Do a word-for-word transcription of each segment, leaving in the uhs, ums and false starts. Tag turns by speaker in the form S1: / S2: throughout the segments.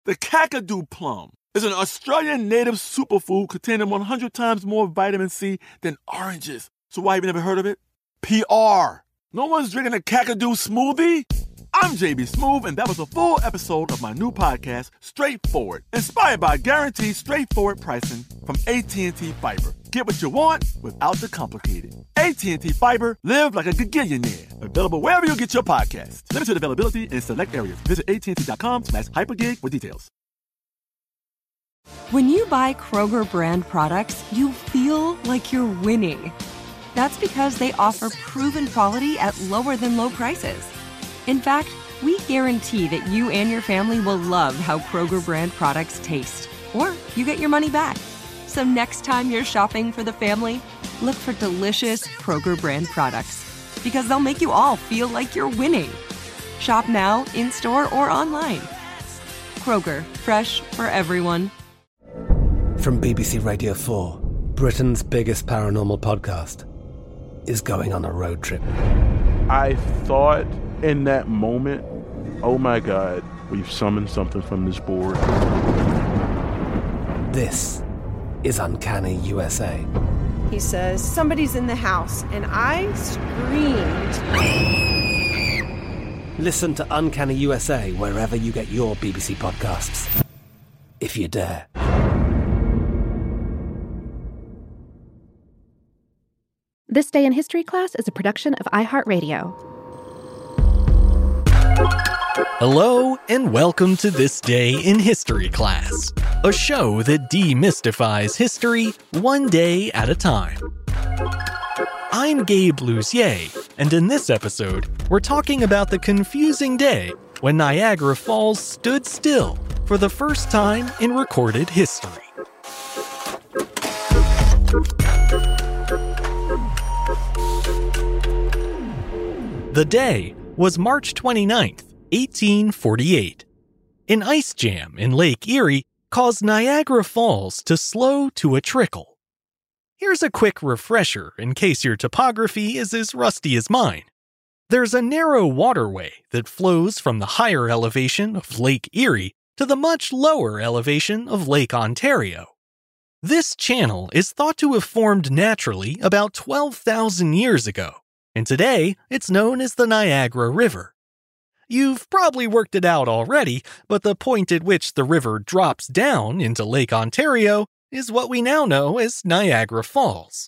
S1: The Kakadu plum is an Australian native superfood containing one hundred times more vitamin C than oranges. So why have you never heard of it? P R. No one's drinking a Kakadu smoothie? I'm J B Smoove, and that was a full episode of my new podcast, Straightforward, inspired by guaranteed straightforward pricing from A T and T Fiber. Get what you want without the complicated. A T and T Fiber, live like a gigillionaire. Available wherever you get your podcasts. Limited availability in select areas. Visit AT&T.com slash hypergig for details.
S2: When you buy Kroger brand products, you feel like you're winning. That's because they offer proven quality at lower than low prices. In fact, we guarantee that you and your family will love how Kroger brand products taste, or you get your money back. So next time you're shopping for the family, look for delicious Kroger brand products, because they'll make you all feel like you're winning. Shop now, in-store, or online. Kroger, fresh for everyone.
S3: From B B C Radio four, Britain's biggest paranormal podcast is going on a road trip.
S4: I thought in that moment, oh my God, we've summoned something from this board.
S3: This is Uncanny U S A.
S5: He says, somebody's in the house, and I screamed.
S3: Listen to Uncanny U S A wherever you get your B B C podcasts, if you dare.
S6: This Day in History class is a production of iHeartRadio.
S7: Hello, and welcome to This Day in History class, a show that demystifies history one day at a time. I'm Gabe Luzier, and in this episode, we're talking about the confusing day when Niagara Falls stood still for the first time in recorded history. The day was March twenty-ninth, eighteen forty-eight. An ice jam in Lake Erie caused Niagara Falls to slow to a trickle. Here's a quick refresher in case your topography is as rusty as mine. There's a narrow waterway that flows from the higher elevation of Lake Erie to the much lower elevation of Lake Ontario. This channel is thought to have formed naturally about twelve thousand years ago, and today it's known as the Niagara River. You've probably worked it out already, but the point at which the river drops down into Lake Ontario is what we now know as Niagara Falls.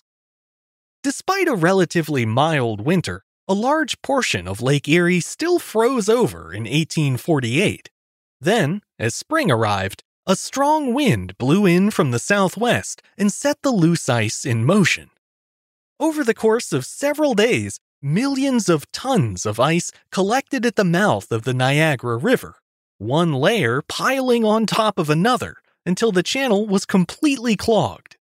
S7: Despite a relatively mild winter, a large portion of Lake Erie still froze over in eighteen forty-eight. Then, as spring arrived, a strong wind blew in from the southwest and set the loose ice in motion. Over the course of several days, millions of tons of ice collected at the mouth of the Niagara River, one layer piling on top of another until the channel was completely clogged.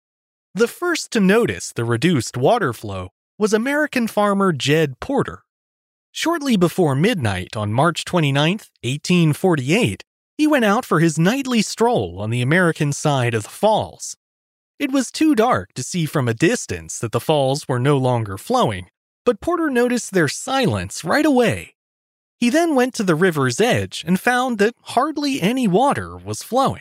S7: The first to notice the reduced water flow was American farmer Jed Porter. Shortly before midnight on March twenty-ninth, eighteen forty-eight, he went out for his nightly stroll on the American side of the falls. It was too dark to see from a distance that the falls were no longer flowing, but Porter noticed their silence right away. He then went to the river's edge and found that hardly any water was flowing.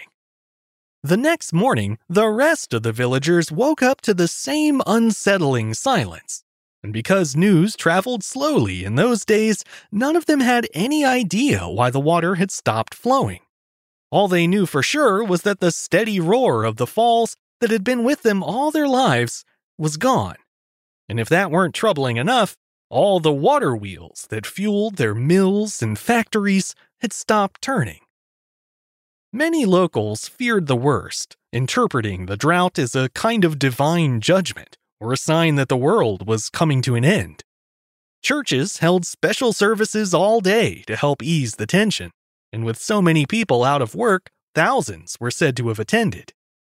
S7: The next morning, the rest of the villagers woke up to the same unsettling silence. And because news traveled slowly in those days, none of them had any idea why the water had stopped flowing. All they knew for sure was that the steady roar of the falls that had been with them all their lives was gone. And if that weren't troubling enough, all the water wheels that fueled their mills and factories had stopped turning. Many locals feared the worst, interpreting the drought as a kind of divine judgment or a sign that the world was coming to an end. Churches held special services all day to help ease the tension, and with so many people out of work, thousands were said to have attended.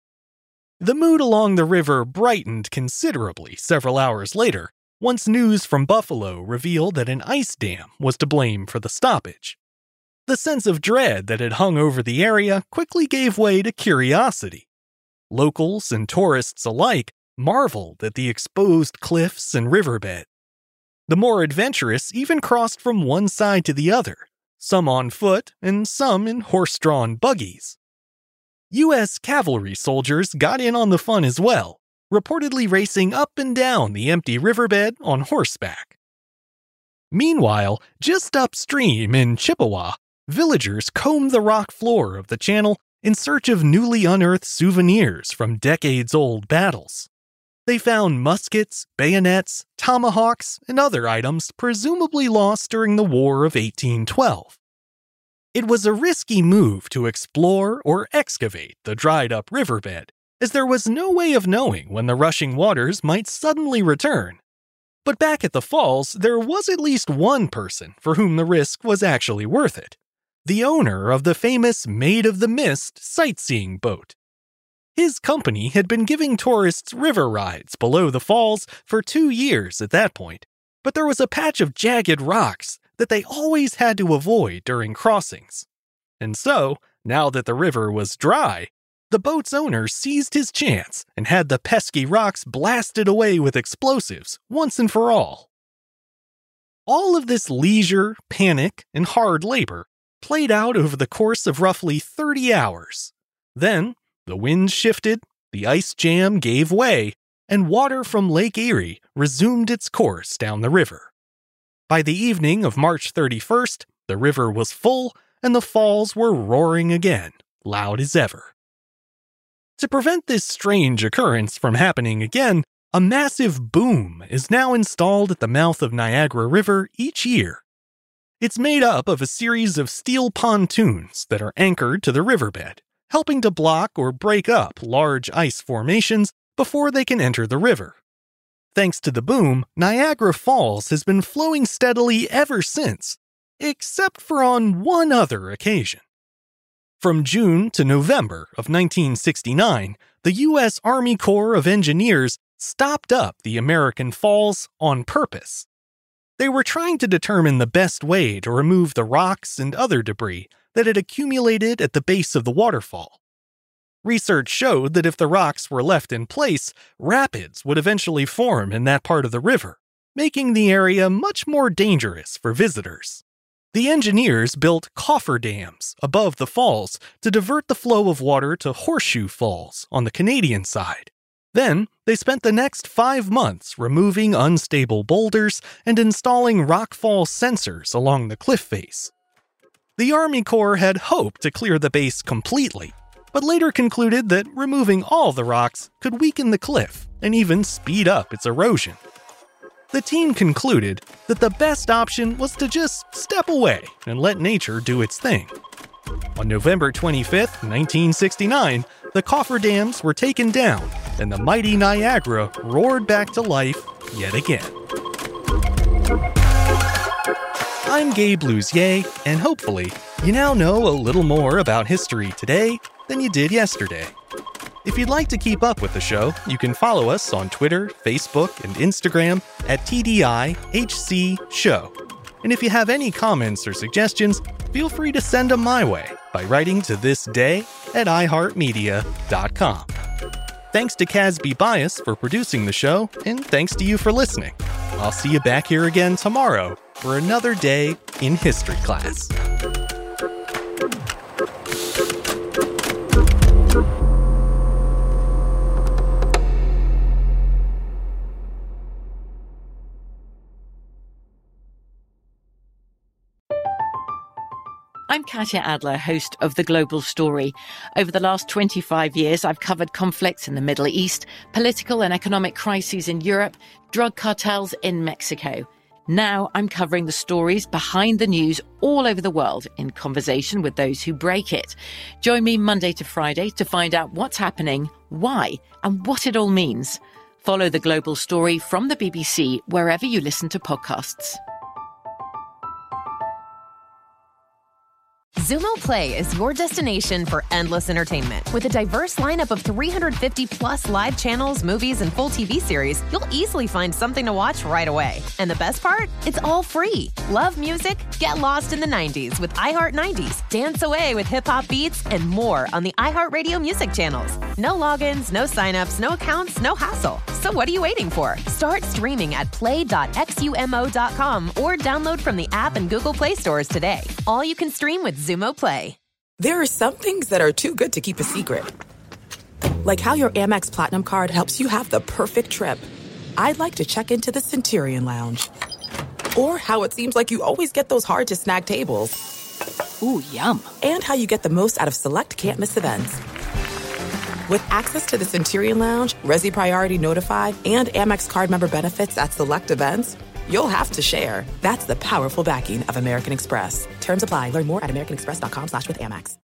S7: The mood along the river brightened considerably several hours later, once news from Buffalo revealed that an ice dam was to blame for the stoppage. The sense of dread that had hung over the area quickly gave way to curiosity. Locals and tourists alike marveled at the exposed cliffs and riverbed. The more adventurous even crossed from one side to the other, some on foot and some in horse-drawn buggies. U S cavalry soldiers got in on the fun as well, reportedly racing up and down the empty riverbed on horseback. Meanwhile, just upstream in Chippewa, villagers combed the rock floor of the channel in search of newly unearthed souvenirs from decades-old battles. They found muskets, bayonets, tomahawks, and other items presumably lost during the War of eighteen twelve. It was a risky move to explore or excavate the dried-up riverbed, as there was no way of knowing when the rushing waters might suddenly return. But back at the falls, there was at least one person for whom the risk was actually worth it: the owner of the famous Maid of the Mist sightseeing boat. His company had been giving tourists river rides below the falls for two years at that point, but there was a patch of jagged rocks that they always had to avoid during crossings. And so, now that the river was dry, the boat's owner seized his chance and had the pesky rocks blasted away with explosives once and for all. All of this leisure, panic, and hard labor played out over the course of roughly thirty hours. Then, the wind shifted, the ice jam gave way, and water from Lake Erie resumed its course down the river. By the evening of March thirty-first, the river was full and the falls were roaring again, loud as ever. To prevent this strange occurrence from happening again, a massive boom is now installed at the mouth of Niagara River each year. It's made up of a series of steel pontoons that are anchored to the riverbed, helping to block or break up large ice formations before they can enter the river. Thanks to the boom, Niagara Falls has been flowing steadily ever since, except for on one other occasion. From June to November of nineteen sixty-nine, the U S Army Corps of Engineers stopped up the American Falls on purpose. They were trying to determine the best way to remove the rocks and other debris that had accumulated at the base of the waterfall. Research showed that if the rocks were left in place, rapids would eventually form in that part of the river, making the area much more dangerous for visitors. The engineers built cofferdams above the falls to divert the flow of water to Horseshoe Falls on the Canadian side. Then, they spent the next five months removing unstable boulders and installing rockfall sensors along the cliff face. The Army Corps had hoped to clear the base completely, but later concluded that removing all the rocks could weaken the cliff and even speed up its erosion. The team concluded that the best option was to just step away and let nature do its thing. On November twenty-fifth, nineteen sixty-nine, the cofferdams were taken down and the mighty Niagara roared back to life yet again. I'm Gabe Luzier, and hopefully, you now know a little more about history today than you did yesterday. If you'd like to keep up with the show, you can follow us on Twitter, Facebook, and Instagram at T D I H C Show. And if you have any comments or suggestions, feel free to send them my way by writing to thisday at i heart media dot com. Thanks to Casby Bias for producing the show, and thanks to you for listening. I'll see you back here again tomorrow for another day in history class.
S8: I'm Katya Adler, host of The Global Story. Over the last twenty-five years, I've covered conflicts in the Middle East, political and economic crises in Europe, drug cartels in Mexico. Now I'm covering the stories behind the news all over the world in conversation with those who break it. Join me Monday to Friday to find out what's happening, why, and what it all means. Follow The Global Story from the B B C wherever you listen to podcasts.
S9: Xumo Play is your destination for endless entertainment. With a diverse lineup of three hundred fifty plus live channels, movies, and full T V series, you'll easily find something to watch right away. And the best part? It's all free. Love music? Get lost in the nineties with iHeart nineties. Dance away with hip-hop beats and more on the iHeartRadio music channels. No logins, no signups, no accounts, no hassle. So what are you waiting for? Start streaming at play dot xumo dot com or download from the app and Google Play stores today. All you can stream with Xumo Play.
S10: There are some things that are too good to keep a secret. Like how your Amex Platinum card helps you have the perfect trip. I'd like to check into the Centurion Lounge. Or how it seems like you always get those hard-to-snag tables.
S8: Ooh, yum.
S10: And how you get the most out of select can't-miss events. With access to the Centurion Lounge, Resi Priority Notified, and Amex card member benefits at select events, you'll have to share. That's the powerful backing of American Express. Terms apply. Learn more at americanexpress.com slash with Amex.